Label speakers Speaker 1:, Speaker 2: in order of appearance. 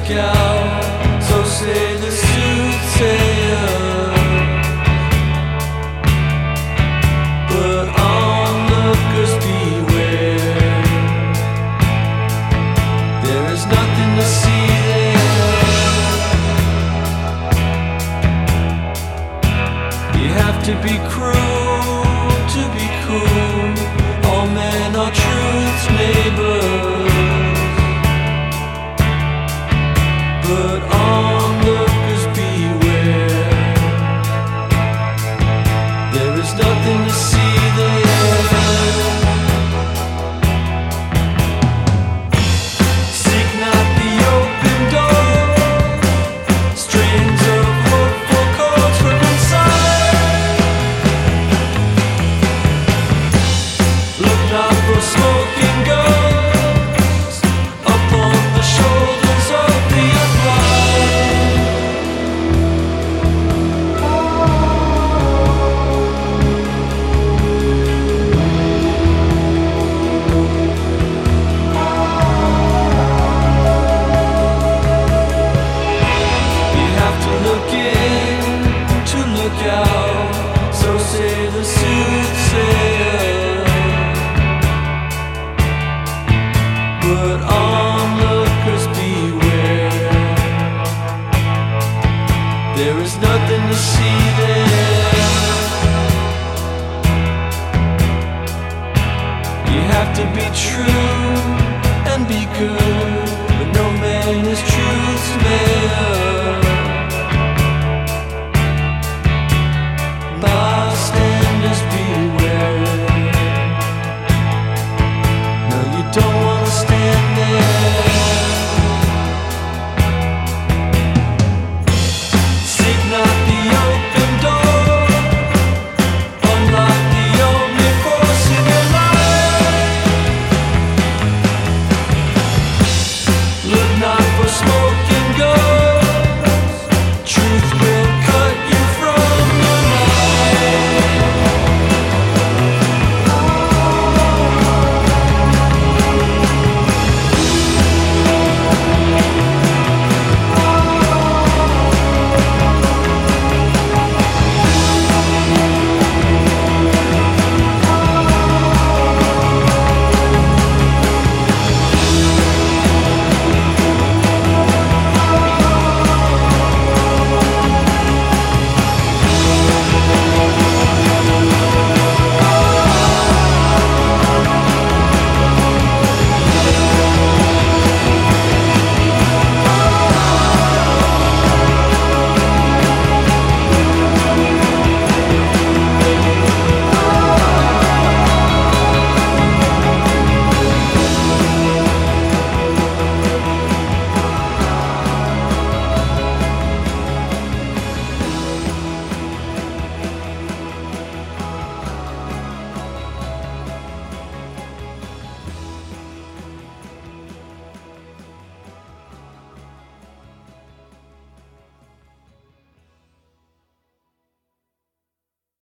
Speaker 1: out, so say the soothsayer. But onlookers beware, there is nothing to see there. You have to be cruel to be cool. All men are truth's neighbors. But onlookers beware, there is nothing to see there. Seek not the open door, strains of hopeful chords from inside. Look not for smoking guns upon the shoulders of the out, so say the soothsayer. But onlookers beware, there is nothing to see there. You have to be true and be good, but no man is truth's mayor.